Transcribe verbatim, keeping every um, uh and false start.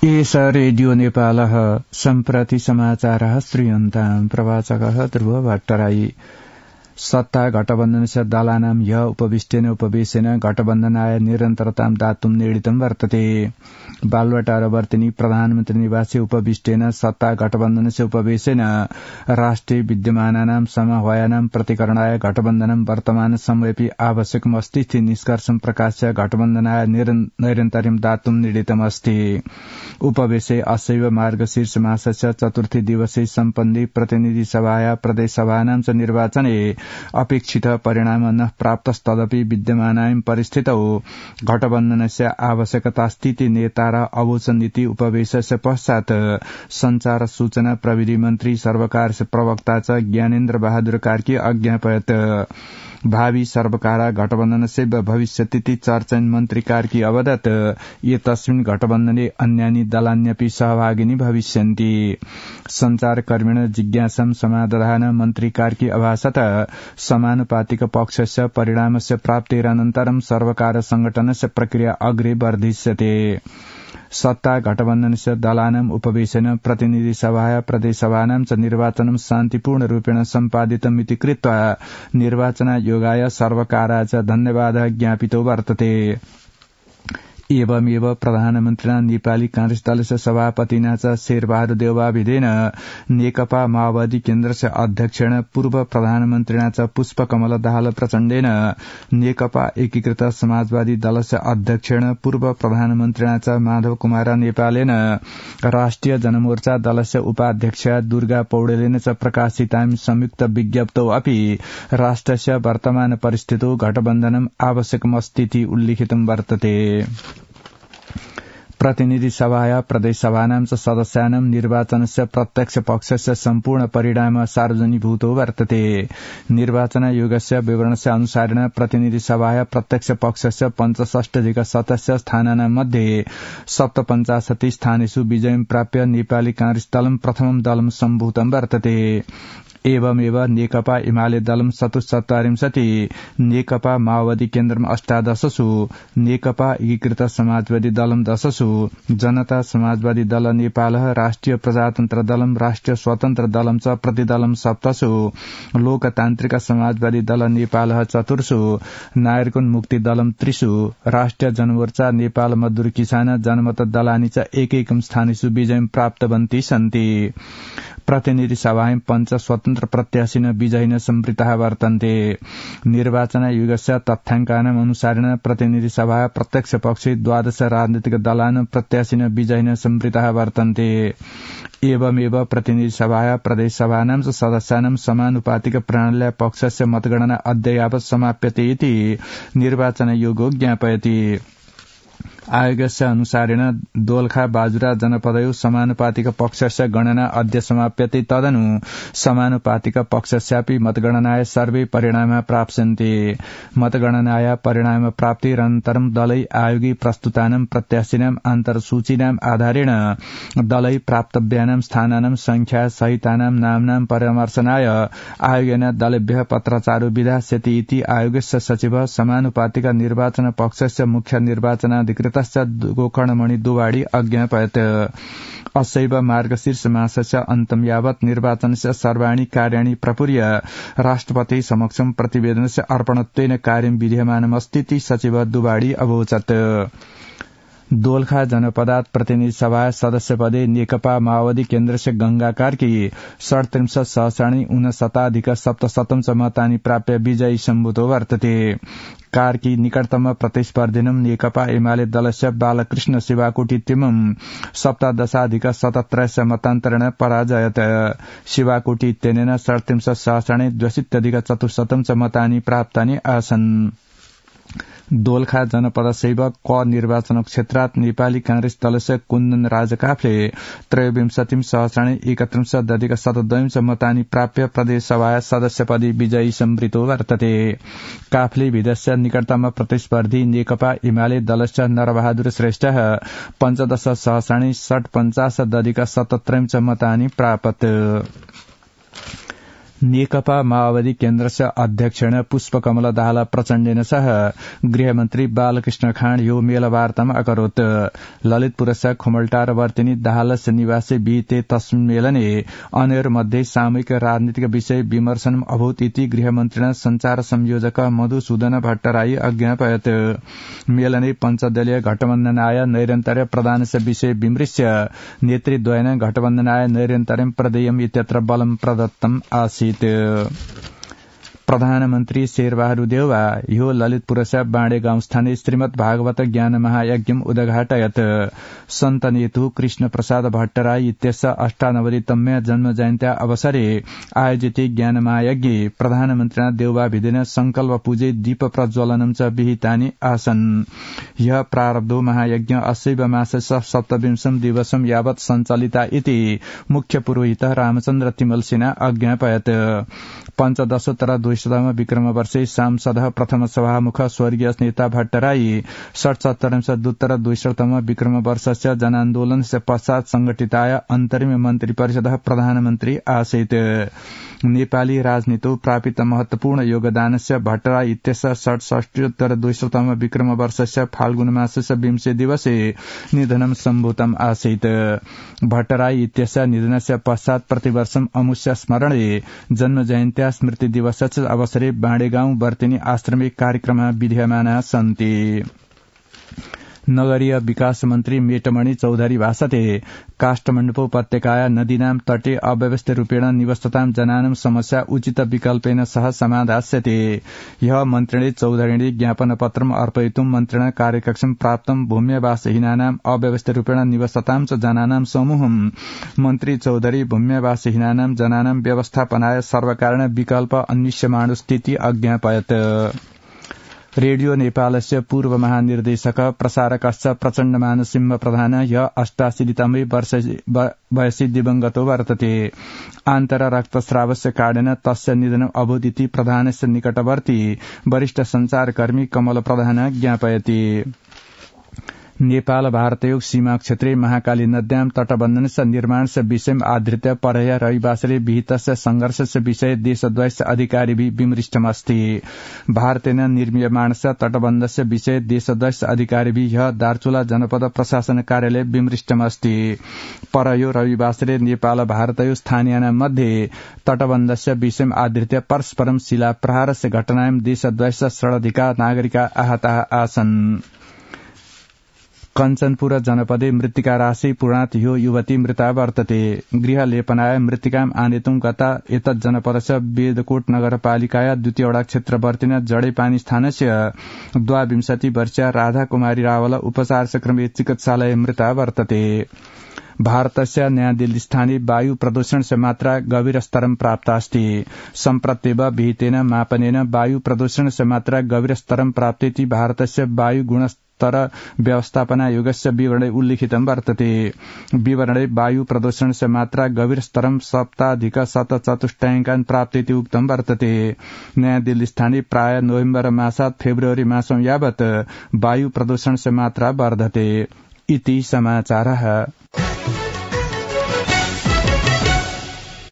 एष रेडियो नेपालः सम्प्रति समाचारः श्रूयन्ताम् प्रवाचकः ध्रुव भट्टराई। सत्ता गठबन्धनस्य दलानां ह्य उपविष्टेन उपवेशेन गठबन्धनाय निरन्तरतां दातुं नीडितं वर्तते। बालुवाटारवर्तिनी प्रधानमन्त्री निवासे उपविष्टेन सत्ता गठबन्धनस्य उपवेशेन राष्ट्रिय विद्यमानानां समवायानां प्रतिकरणाय गठबन्धनं वर्तमान समयेपि आवश्यकमस्ति इति निष्कर्षं प्रकाश्य गठबन्धनाय निरन्तरं दातुं नीडितमस्ति। उपवेशे असैव मार्गशीर्ष मासस्य चतुर्थी दिवसे सम्पन्ने प्रतिनिधि सभाया प्रदेश सभानां च निर्वाचने अपेक्षित परिणाम न प्राप्तस्तदपि विद्यमानायां परिस्थितौ गठबन्धनस्य आवश्यकतास्ति इति नेतार अवोचन्दिति उपवेशस्य पश्चात् संचार सूचना प्रविधि मन्त्री सर्वकारस्य प्रवक्ता च ज्ञानेन्द्र बहादुर कार्की अज्ञापयत्। भावी सर्वकार गठबन्धनस्य भविष्यतीति चर्चन मन्त्री कार्की अवदत् एतस्मिन् गठबन्धने अन्यानि दलान्यपि सहभागिनी भविष्यन्ति। संचारकर्मिण जिज्ञासां समाधान मन्त्री कार्की अभासत समानुपातिक पक्षस्य परिणामस्य प्राप्तेरनन्तरं सर्वकार संघटनस्य प्रक्रिया अग्रे वर्धिष्यते। सत्ता गठबन्धनस्य दलानां उपवेशेन प्रतिनिधि सभाया प्रदेशसभानां च निर्वाचनं शान्तिपूर्ण रूपेण सम्पादितम् इति कृत्वा निर्वाचनायोगाय सर्वकाराय च धन्यवादः ज्ञापितो वर्तते। एवमेव प्रधानमन्त्रिणा नेपाली कांग्रेस दलस्य सभापतिना च शेरबहादुर देउवाभिधेन नेकपा माओवादी केन्द्रस्य अध्यक्षेण पूर्व प्रधानमन्त्रिणा च पुष्पकमल दाहाल प्रचण्डेन नेकपा एकीकृत समाजवादी दलस्य अध्यक्षेण पूर्व प्रधानमन्त्रिणा च माधव कुमार नेपालेन राष्ट्रिय जनमोर्चा दलस्य उपाध्यक्ष दुर्गा पौडेलेन च प्रकाशितां संयुक्त विज्ञप्तौ अपि राष्ट्रस्य वर्तमान परिस्थितौ गठबन्धनम् आवश्यकमस्तीति उल्लिखितं वर्तते। प्रतिनिधि सभाया प्रदेश सभानां च सदस्यानां निर्वाचनस्य प्रत्यक्ष पक्षस्य सम्पूर्ण परिणाम सार्वजनिकभूतो वर्तते। निर्वाचनायोगस्य विवरणस्य अनुसारेण प्रतिनिधि सभाया प्रत्यक्ष पक्षस्य पञ्चषष्टिधिक सदस्य स्थानानां मध्ये सप्तपञ्चाशत् स्थानेषु विजयं प्राप्य नेपाली कांग्रेस दलं प्रथमं दलं सम्भूतं वर्तते। एवमेव नेकपा एमाले दलं चतुश्चत्वारिंशति, नेकपा माओवादी केन्द्रम अष्टादशसु, नेकपा एकीकृत समाजवादी दलं दशसु, जनता समाजवादी दल नेपाल, राष्ट्रिय प्रजातन्त्र दलम, राष्ट्रिय स्वतन्त्र दलम च प्रतिदलम सप्तसु, लोकतान्त्रिक समाजवादी दल नेपाल चतुर्सु, नायरकुन मुक्ति दलम त्रिसु, राष्ट्रिय जनमोर्चा नेपाल मजदूर किसान जनमत दलानी च एकैकं स्थानेषु विजयं प्राप्तवन्ती सन्ति। प्रतिनिधि सभायां पञ्च स्वतन्त्र प्रत्याशिन विजयिन सम्पृताः वर्तन्ते। निर्वाचनायोगस्य तथ्याङ्कानाम् अनुसारेण प्रतिनिधि सभा प्रत्यक्ष पक्षे द्वादश राजनीतिक दलान् प्रत्याशिन विजयिन सम्पृताः वर्तन्ते। एवमेव प्रतिनिधि सभाया प्रदेश सभानां च सदस्यानां समानुपातिक प्रणाल्या पक्षस्य मतगणना अद्य यावत् समाप्यते इति निर्वाचनायोगो ज्ञापयति। आयोगस्य अनुसारेण दोलखा बाजुरा जनपदयो समानुपातिक पक्षस्य गणना अद्य समाप्यते। तदनु समानुपातिक पक्षस्यापि मतगणनाय सर्वे परिणाम प्राप्स्यन्ते। मतगणनाय परिणाम प्राप्तिरनन्तरं दलै आयोगे प्रस्तुतानां प्रत्याशिनां अन्तर्सूचीनाम् आधारेण दलै प्राप्तव्यानां स्थानानां संख्या सहितानां नाम्नां परामर्शनाय आयोगेन दलेभ्यः पत्राचारो विधास्यति इति आयोगस्य सचिव समानुपातिक निर्वाचन पक्षस्य मुख्य निर्वाचनाधिकृत गोकर्णमणि दुवाडी अज्ञापयत्। असैव मार्गशीर्ष मासस्य अन्तं यावत् निर्वाचनस्य सर्वाणि कार्याणि प्रपूर्य राष्ट्रपति समक्षं प्रतिवेदनस्य अर्पणत्वेन कार्यं विधीयमानमस्ति इति सचिव दुवाडी अवोचत्। दोलखा जनपदात् प्रतिनिधि सभा सदस्यपदे नेकपा माओवादी केन्द्रस्य गंगा कार्की षड्त्रिंशत् सहस्राणि ऊनशताधिक सप्तशतं च मतानि प्राप्य विजयी सम्भूतो वर्तते। कार्की निकटतम प्रतिस्पर्धिनं नेकपा एमाले दलस्य बालकृष्ण शिवाकोटी तिमं सप्तदशाधिक शतत्रयस्य मतान्तरेण पराजयत। शिवाकोटी इत्यनेन षड्त्रिंशत् सहस्राणि द्व्यशीत्यधिक चतुश्शतं च मतानि प्राप्तानि आसन्। दोलखा जनपदसैव क निर्वाचन क्षेत्रात् नेपाली कांग्रेस दलस्य कुन्दन राज काफले त्रयोविंशतिं सहस्राणि एकत्रिंशदधिक शतद्वयं च मतानि प्राप्य प्रदेश सभा सदस्यपदी विजयी सम्पृतो वर्तते। काफले विधस्य निकटतम प्रतिस्पर्धी नेकपा एमाले दलस्य नरबहादुर श्रेष्ठः पञ्चदश सहस्राणि षट्पञ्चाशदधिक शतत्रयं च मतानि प्रापत्। नेकपा माओवादी केन्द्रस्य अध्यक्षेण पुष्पकमल दाहाल प्रचण्डेन सह गृहमन्त्री बालकृष्ण खाँड यो मेलवार्तामा अकरोत् ललितपुरस्य खुमलटार वर्तिनी दाहालस्य निवासे बीते तस्मेलने अन्यर मध्ये सामूहिक राजनीतिक विषय विमर्शन अभूत इति गृहमन्त्रिणा संचार संयोजक मधुसूदन भट्टराई अज्ञापयत् मेलने पञ्चदलीय घटबन्धनाय नैरन्तर्य प्रदानस्य विषय विमृश्य नेतृद्वयेन घटबन्धनाय नैरन्तर्यं प्रदेयम् इत्यत्र बलं प्रदत्तम् आसीत्। प्रधानमन्त्री शेरबहादुर देउवा यो ललितपुरस्य बाँडे गाउँस्थाने श्रीमद् भागवत ज्ञान महायज्ञम् उद्घाटयत् सन्तनेतु कृष्ण प्रसाद भट्टराई इत्यस्य अष्टानवतितम्या जन्म जयन्त्या अवसरे आयोजित ज्ञान महायज्ञे प्रधानमन्त्रिणा देउवा भिदेन संकल्प पूजे दीप प्रज्वलनम् च विहितानि आसन्। ह्यः प्रारब्धो महायज्ञ अस्यैव मासस्य सप्तविंशम् दिवसम् यावत् सञ्चालिता इति मुख्य पुरोहितः रामचन्द्र तिमल सिन्हा अज्ञापयत्। पञ्चदशोत्तर द्विशतम विक्रम वर्षे सांसदः प्रथम सभामुख स्वर्गीय नेता भट्टराई षट्सत्तरिंशदुत्तर द्विशतम विक्रम वर्षस्य जनान्दोलनस्य पश्चात् संगठिताय अन्तरिम मन्त्री परिषदः प्रधानमन्त्री आसीत्। नेपाली राजनीतौ प्रापित महत्वपूर्ण योगदानस्य भट्टराई इत्यस्य षट्षष्ट्युत्तर द्विशतम विक्रम वर्षस्य फाल्गुन मासस्य विंशे दिवसे निधनं सम्भूतम् आसीत्। भट्टराई इत्यस्य निधनस्य पश्चात् प्रतिवर्षम् अमुष्य स्मरणे जन्म जयन्त्या स्मृति दिवसस्य अवसरे बाँडेगाउँ वर्तिनी आश्रमे कार्यक्रमः विधीयमानाः सन्ति। नगरीय विकास मन्त्री मेटमणि चौधरी भाषते काष्ठमण्डप उपत्यकाया नदीनां तटे अव्यवस्थित रूपेण निवसतां जनानां समस्या उचित विकल्पेन सह समाधास्यते। यह मन्त्रिणे चौधरीणे ज्ञापनपत्रम् अर्पयितुं मन्त्रिणा कार्यकक्षं प्राप्तं भूम्यवासहीनानाम् अव्यवस्थित रूपेण निवसतां च जनानां समूहं मन्त्री चौधरी भूम्यवासहीनानां जनानां व्यवस्थापनाय सर्वकारेण विकल्प अन्विष्यमाणोस्तीति अज्ञापयत्। रेडियो नेपालस्य पूर्व महानिर्देशक प्रसारकश्च प्रचण्डमानसिंह प्रधान ह्य अष्टाशीतितमे वयसि दिवंगतो वर्तते। आन्तर रक्तस्रावस्य कारणेन तस्य निधनम् अभूत् इति प्रधानस्य निकटवर्ती वरिष्ठ संचारकर्मी कमल प्रधान ज्ञापयति। नेपाल भारतयोग सीमा क्षेत्रे महाकाली नद्यां तटबन्धनस्य निर्माणस्य विषयम् आधृत्य परह्य रविवासरे विहितस्य संघर्षस्य विषये देशद्वयस्य अधिकारिभिः विमृष्टमस्ति। भारतेन निर्मीयमाणस्य तटबन्धस्य विषये देशद्वयस्य अधिकारिभिः ह्यः दार्चुला जनपद प्रशासन कार्यालय विमृष्टमस्ति। परह्यो रविवासरे नेपाल भारतयो स्थानीयानां मध्ये तटबन्धस्य विषयम् आधृत्य परस्परं शिलाप्रहारस्य घटनायां देशद्वयस्य षडधिका नागरिका आहताः आसन्। कञ्चनपुर जनपदे मृत्तिका राशि पूर्णात् यो युवती मृता वर्तते। गृहलेपनाय मृत्तिकाम् आनेतुं गता एतत् जनपदस्य वेदकोट नगरपालिकाया द्वितीयवटा क्षेत्रवर्तिन जडेपानी स्थानस्य द्वाविंशति वर्षीया राधा कुमारी रावल उपचारस्य क्रमे चिकित्सालये मृता वर्तते। भारतस्य नयादिल्ली स्थाने वायु प्रदूषणस्य मात्रा गभीरस्तरं प्राप्तास्ति। सम्प्रत्येव विहितेन मापनेन वायु प्रदूषणस्य मात्रा गभीरस्तरं प्राप्तेति भारतस्य वायु गुणस्तर व्यवस्थापनायोगस्य विवरणे उल्लिखितं वर्तते। विवरणे वायु प्रदूषणस्य मात्रा गभीरस्तरं सप्ताधिक शतचतुष्टयाङ्कान् प्राप्तेति उक्तं वर्तते। नयादिल्ली स्थाने प्राय नोभेम्बर मासात् फेब्रुअरी मासं यावत् वायु प्रदूषणस्य मात्रा वर्धते। इति समाचारः।